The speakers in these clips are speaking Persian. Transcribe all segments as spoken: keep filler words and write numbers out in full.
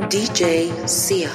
دی جی Sia.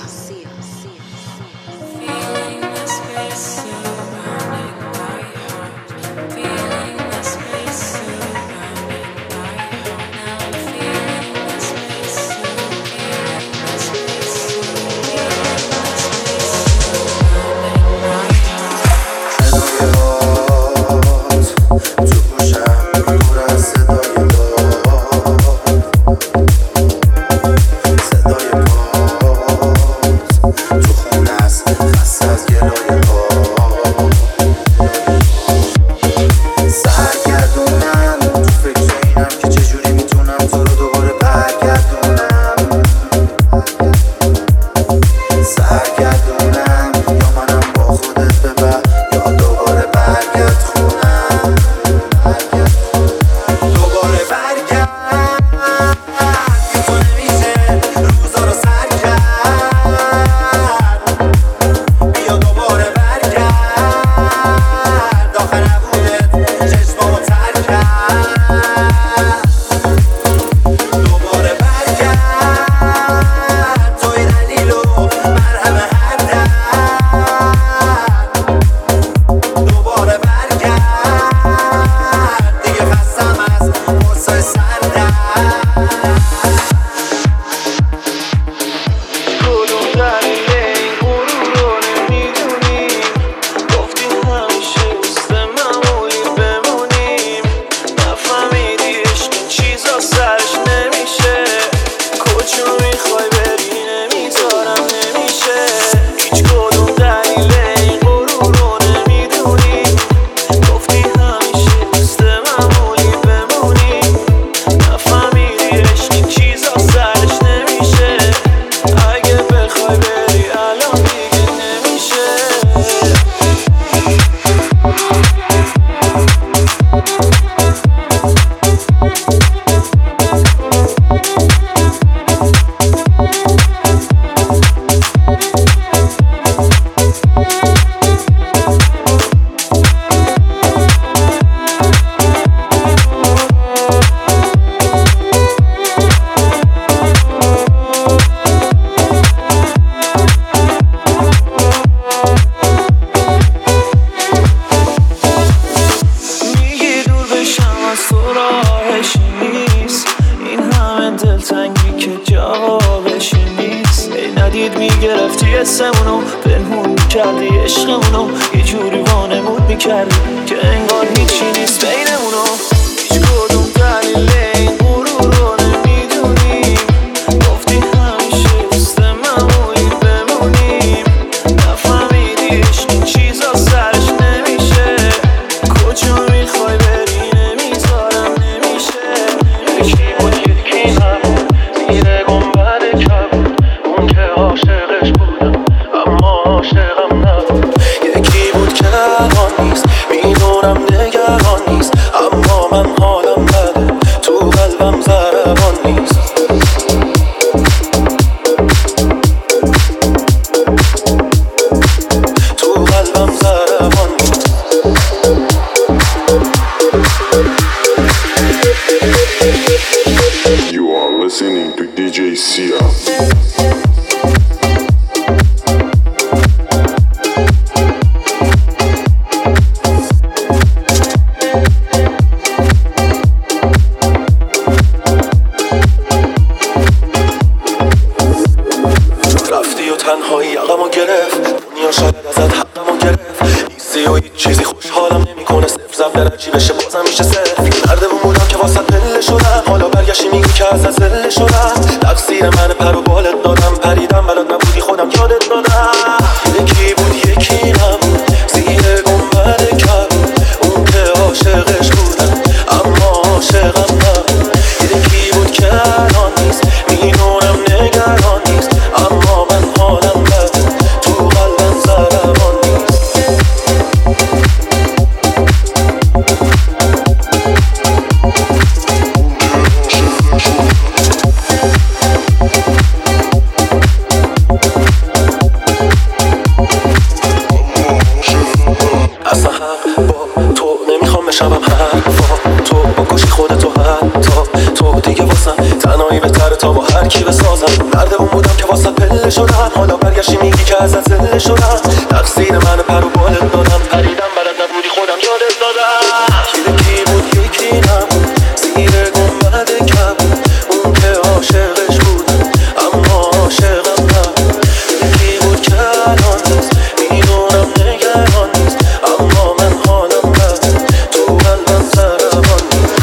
تنهایی بهتره تا با هر کی بسازم. مردمون بودم که واسه پله شدم، حالا برگشتی میگی که ازت زله شدم. تقصیر من پر و بالت دادم، پریدم بلد نبودی خودم یادت دادم. کی کی بود یکی نبود، زیر گنبد کبود، اون که عاشقش بودم اما عاشقم نبود. یکی بود که الان نیست، میدونم نگران نیست، اما من حالم بده، تو قلبم ضربان نیست.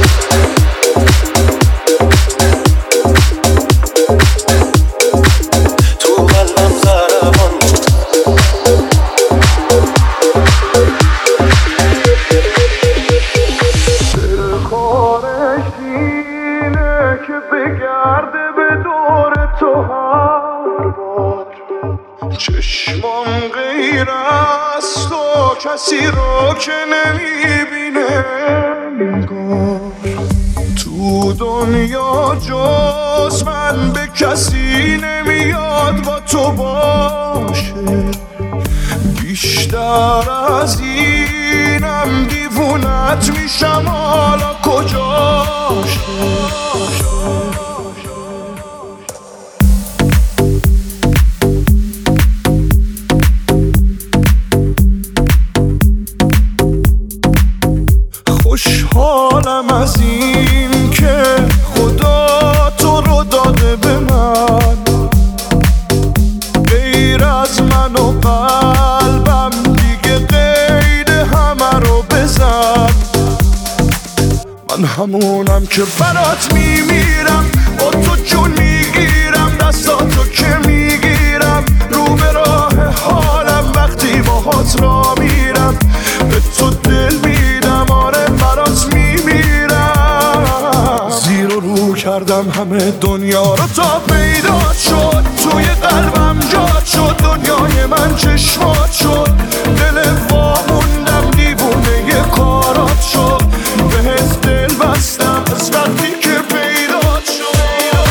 تو قلبم ضربان نیست. کارش اینه که بگرده به دور تو هر بار. چشمام غیر از تو کسی رو که نمیبینه انگار. تو دنیا جز من به کسی نمیاد با تو باشه. بیشتر از اینم دیوونت میشم، حالا کجاشه. خوشحالم از این که خدا تو رو داده به من، غیر از من و قلبم دیگه قید همه رو بزن. من همونم که برات میمیرم، با تو جون میگیرم، دستاتو که میگیرم، رو به راه حالم وقتی باهات را میرم. به تو دل میدم، آره برات میمیرم. زیر و رو کردم همه دنیا رو تا پیدا شد، توی قلبم جات شد، دنیای من چشمات شد. دل واموندم دیوونه ی کارات شد، بهت دل بستم از وقتی که پیدا شد.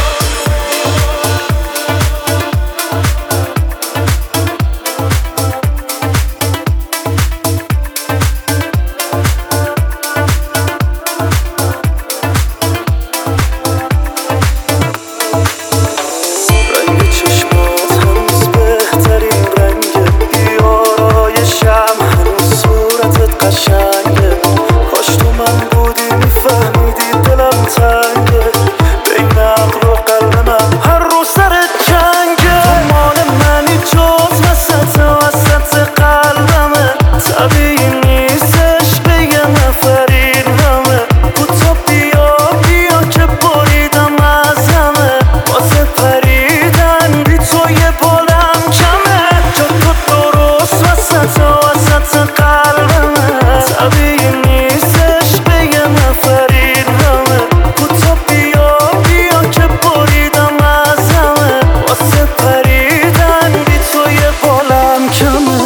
رنگ چشمات هنوز بهترین رنگه، بیارایشم هنوز صورتت قشنگه. کاش تو من بودی میفهمیدی دلم تنگه، بین عقل و قلب من هر روز سرت جنگه. تو مال منی جز وسط وسط قلبمه، طبیعی نیستش به یه نفرین همه. کوتا بیا بیا که بریدم از همه، واسه پریدن بی تو یه بالم کمه. جا تو درست وسط وسط قلبمه، طبیعی نیستش به یه نفرین همه. کوتا بیا بیا که بریدم از همه، واسه پریدن بی تو یه بالم کمه.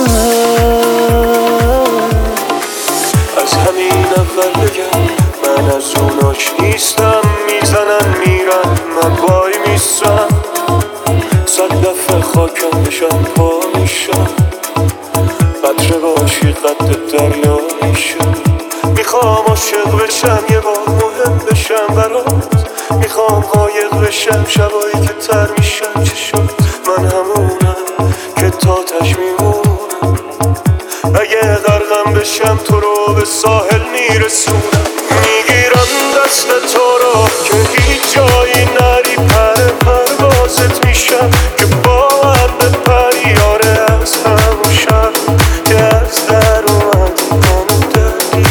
از همین اول بگم من از اوناش نیستم، میزنن میرن من وای میستم. صد دفعه خاکم بشم پا میشم، قطره باشی قد دریا میشم. میخوام عاشق بشم یه بار مهم بشم برات، میخوام قایق بشم شبایی که تر میشم. چه شد من همونم که تاتش میمونم، اگه غرقم بشم تو رو به ساحل میرسونم. میگیرم دست تو رو که هیچ جایی نری، پر پروازت میشم که با هم بپری. آره از همون شب که از در اومد همون دری.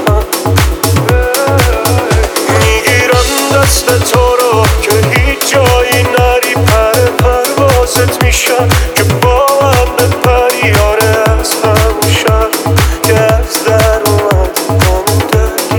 میگیرم دست تو رو که هیچ جایی نری، پر پروازت میشم که با هم بپری. آره از همون شب که از در اومد همون دری.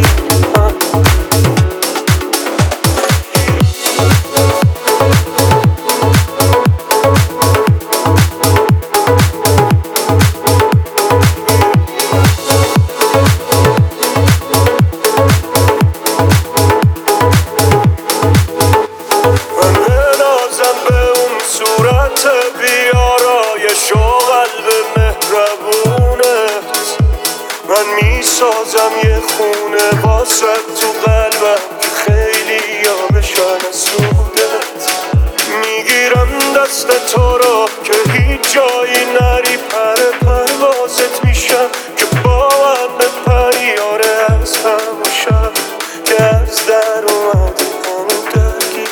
من میسازم یه خونه واسه تو قلبم که خیلی یا بشن جایی نری پر پروازت میشم که با من بپری آره از همون شب که از در اومدی همون درگیر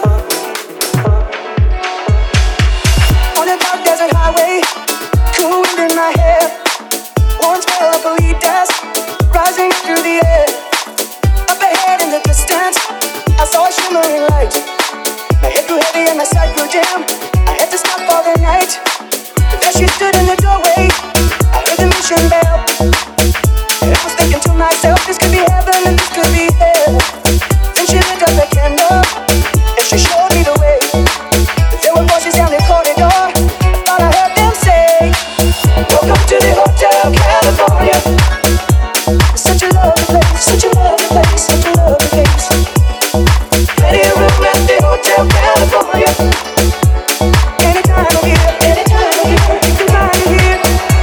On a dark desert highway, cool wind in my hair, one smell of bolitas rising through the air. Up ahead in the distance, I saw a shimmering light. My head grew heavy and my side grew dim. I had to stop for the night. But there she stood in the doorway, I heard the mission bell. And I was thinking to myself, this could be heaven and this could be hell. Then she lit up a candle, and she showed me the way. But there were voices down the corridor, I thought I heard them say, welcome to the Hotel California. It's such a lovely place, such a lovely place, such a lovely place. Plenty of room at the Hotel California. Anytime I'm here, anytime I'm here, you can find me here.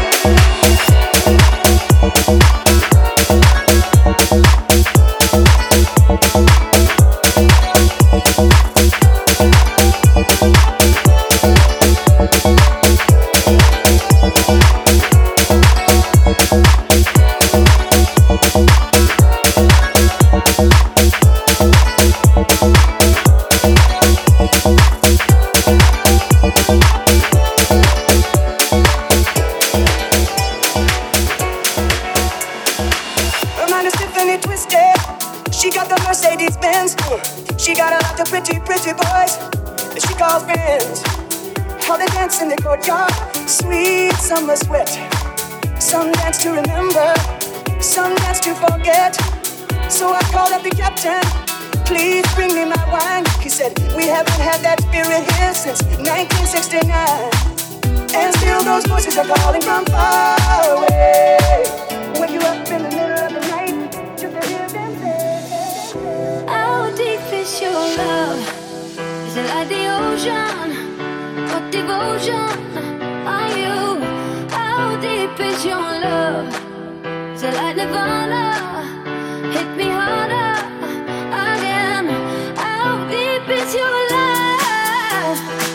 Her mind is Tiffany twisted. She got the Mercedes Benz. She got a lot of pretty, pretty boys that she calls friends. How they dance in the courtyard, sweet summer sweat. Some dance to remember, some dance to forget. So I called up the captain, please bring me my wine. He said, we haven't had that spirit here since nineteen sixty-nine. And still those voices are calling from far away. Wake you up in the middle of the night just to hear them say, how deep is your love? Is it like the ocean? What devotion are you? How deep is your love? Is it like Nirvana? Hit me harder again. How deep is your love?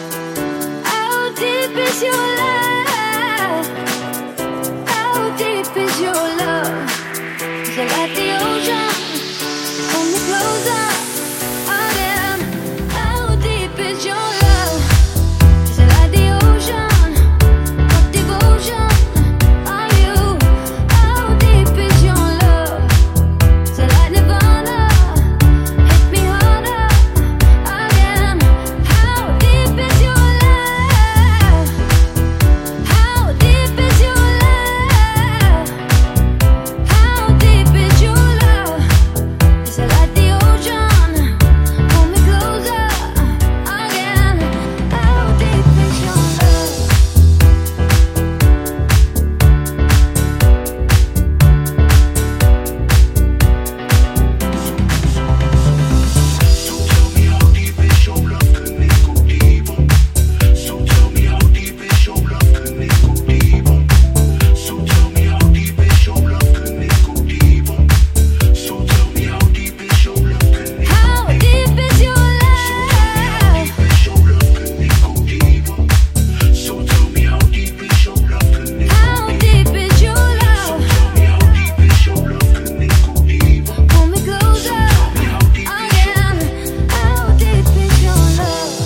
How deep is your love? How deep is your love? Is it like the ocean? Pull me closer again. How deep is your love? Is it like the ocean? What devotion are you? How deep is your love? Is it like Nirvana? Hit me harder again. How deep is your love? How deep is your love? How deep is your love? Is it like the ocean? Pull me closer again. How deep is your love? How deep is your love? How deep is your love? Pull me closer again. How deep is your love?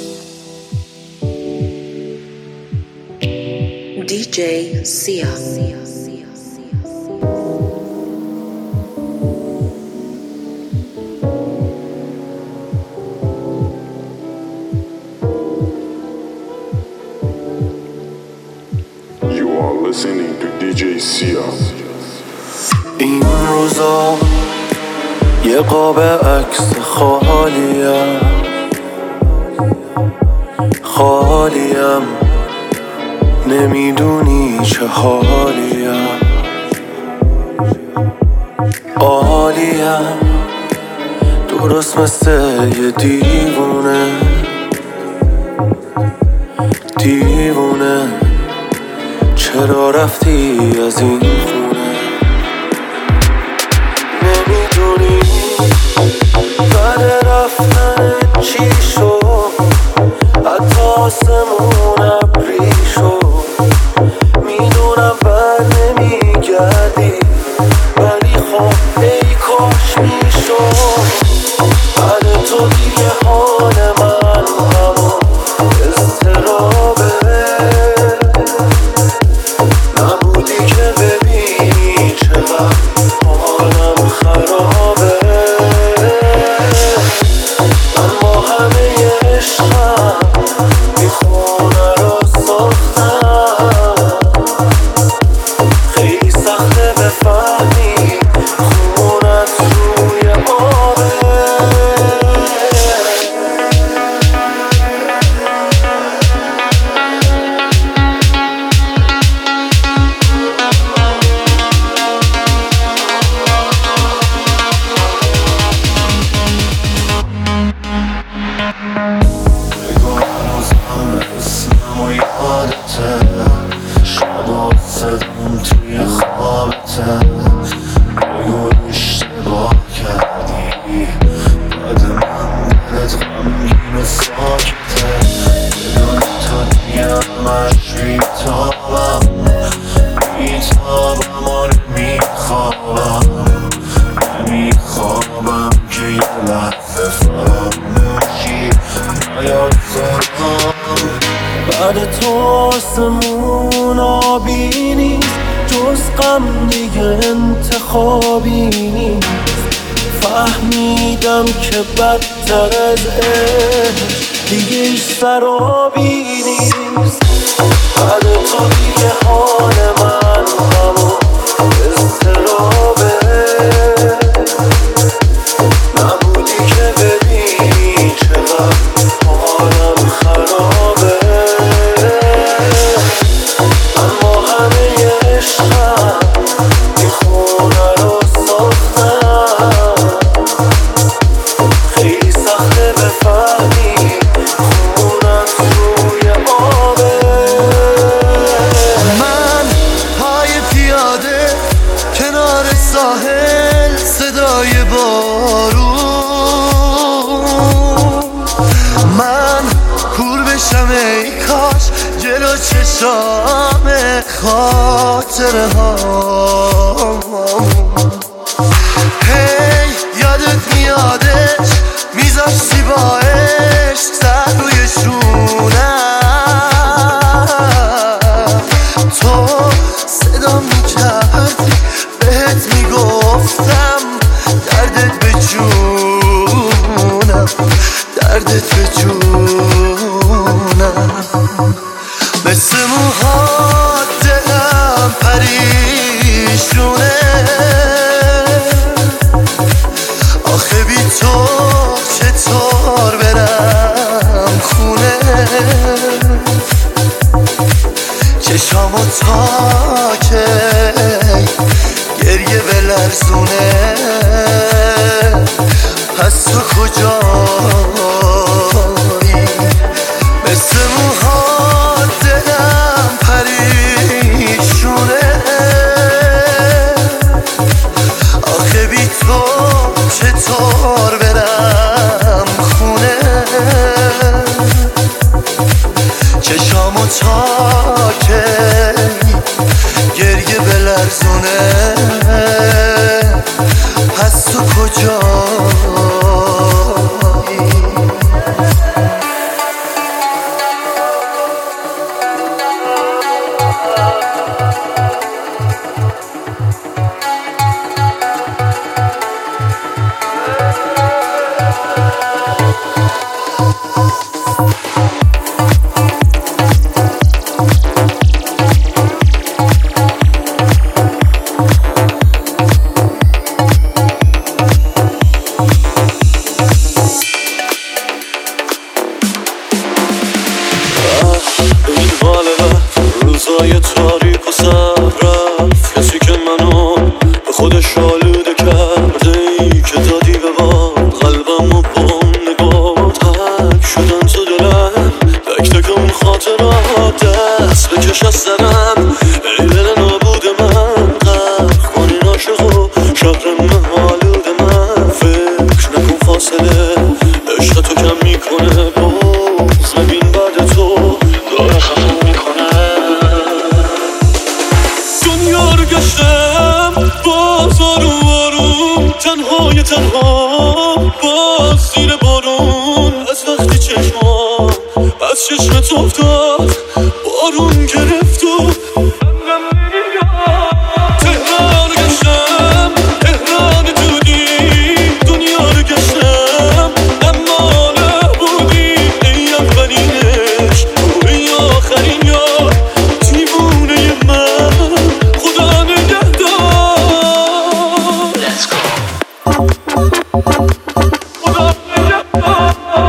D J Sia. You are listening to دی جی Sia. این روزا یه قاب عکس خالیم خالیم نمیدونی چه حالیم عالیم درست مثل یه دیوونه دیوونه چرا رفتی از این خونه نمیدونی بعد رفتن چی شد حتی آسمون ابری شد همه ساکته بدون تو دیگه همش بیتابم بیتابم و نمیخوابم نمیخوابم که یه لحظه فراموشی نیاد سرم بعد تو آسمون آبی نیست جز غم دیگه انتخابی نیست فهمیدم که بدتر از عشق دیگه ایش سرابی نیست بعد تو دیگه حال من همون اضطرابه نبودی که ببینی چقدر حالم خرابه اما همه عشقم این خونه رو ساختم خیلی سخته بفهمی خونم روی آبه من پای پیاده کنار ساحل صدای بارون من کور بشم ای کاش جلو چشام خاطره ها هی یادت میادش میذاشتی با عشق سر روی شونم تو صدا میکردی بهت میگفتم دردت به جونم دردت به جونم مثل موهات دلم پریشونه آخه بی تو چطور برم خونه چشامو تا که گریه بلرزونه پس تو کجایی مثل موهات دلم پریشونه آخه بی تو چطور برم خونه چشامو تا که گریه بلرزونه پس تو کجایی روزای تاریک و سر رفت کسی که منو به خودش آلوده کرده ای که دادی به باد قلبم و با اون نگاه تک شدن تو دلم تک تک اون خاطرات دست بکش از سرم ای دل نابود من غرق کنین عاشق و شهرم آلوده من فکر نکن فاصله عشق تو کم میکنه باز ببین بعد تو داره خفم میکنه دنیا رو گشتم باز آروم آروم تنهای تنها باز زیر بارون از وقتی چشمام از چشمت افتاد بارون گرفت و تهران رو گشتم تهران دودی دنیا رو گشتم اما نبودی ای اولینش ای آخرین یار دیوونه من خدا نگهدار Let's go خدا نگهدار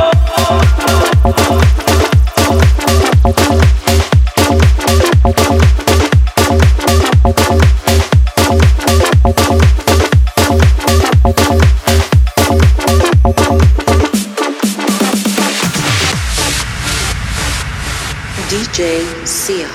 دی جی سیا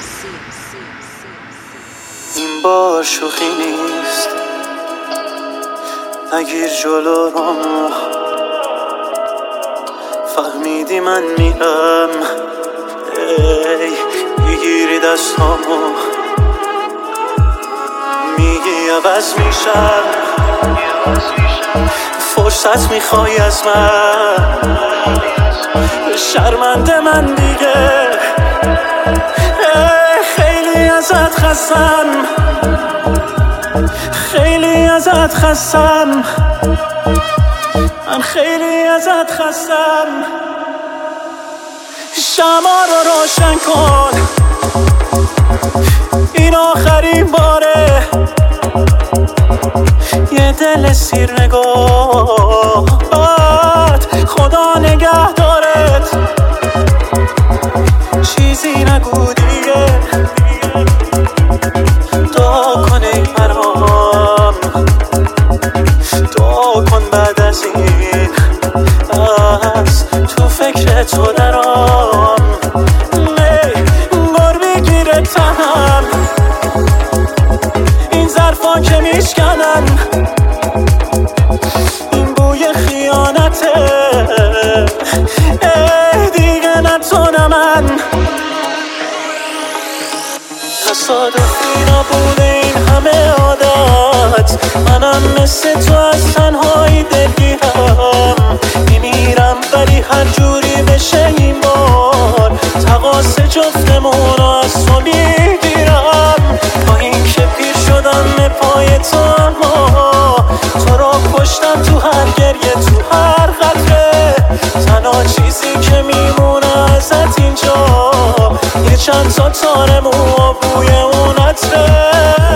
این بار شوخی نیست نگیر جلو رو فهمیدی من میرم، ای میگیری دستامو میگی عوض میشم، فرصت میخوای از من، شرمنده من دیگه، خیلی ازت خستم، خیلی ازت خستم، من خیلی ازت خستم. شمع رو روشن کن، این آخرین باره، یه دل سیر نگاهت خدا نگه دارت، چیزی نگو دیگه، دعا کن ای برام، دعا کن بعد از این از تو فکر تو درام، گار بگیره تنم، این ظرفا که میشکنن، این بوی خیانته، دیگه نتونه من، تصادفی نبوده این همه عادت، منم مثل تو از تنهایی دلگیرم، میمیرم ولی هر جوری بشه این بار، تقاس جفتمون رو از تو میگیرم، با این که پیر شدم به پای تو، اما تو رو کشتم تو هر گریه، تو هر قطره، تنها چیزی که میمونه ازت اینجا، یه چند تا تار مو و بوی اون عطره.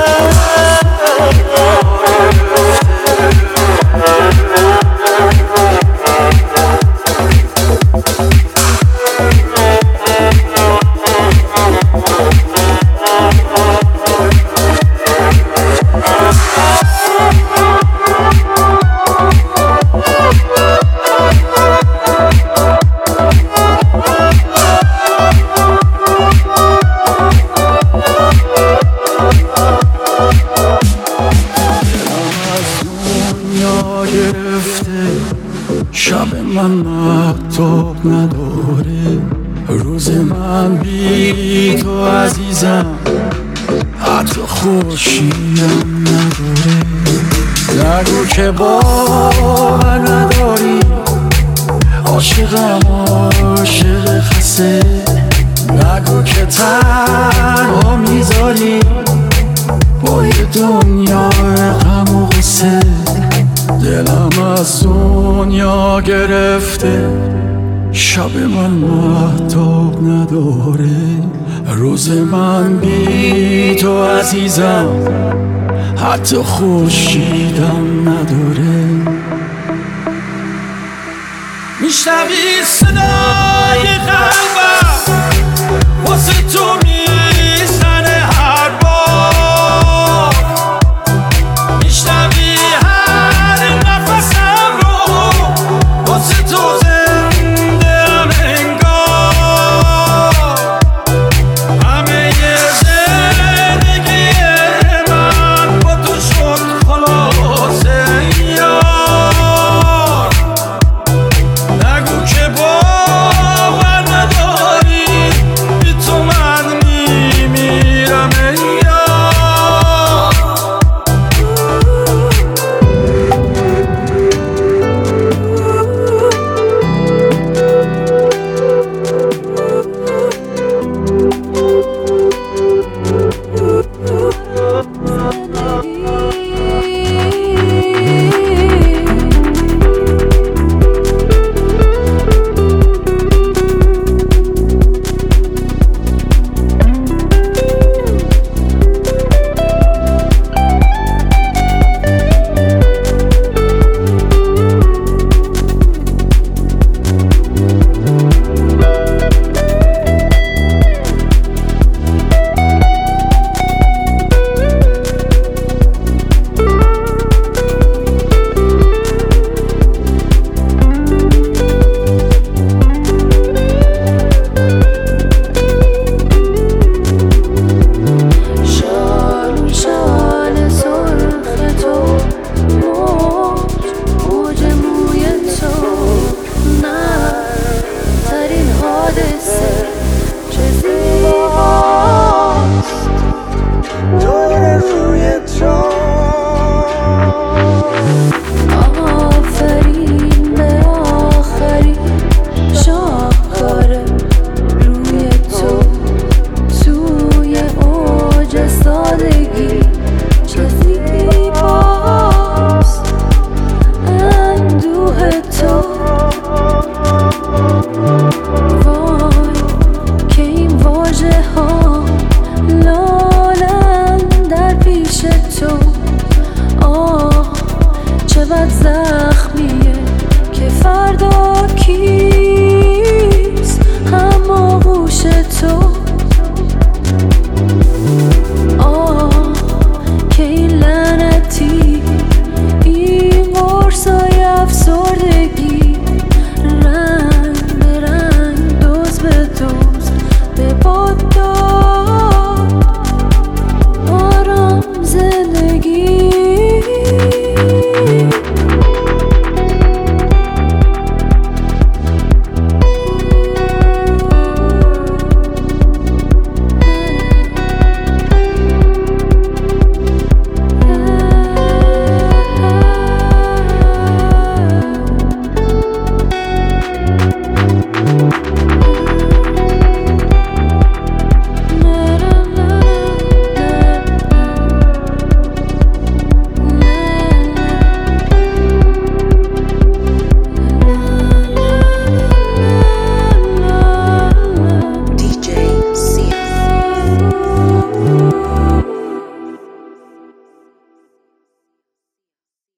شب من مهتاب نداره، روز من بی تو عزیزم حتی خورشیدم نداره، نگو که باور نداری، عاشقم عاشق خسته، نگو که تنها میذاری با یه دنیا غم و غصه، دلم از دنیا گرفته، شب من مهتاب نداره، روز من بی تو عزیزم حتی خورشیدم نداره. میشنوی صدا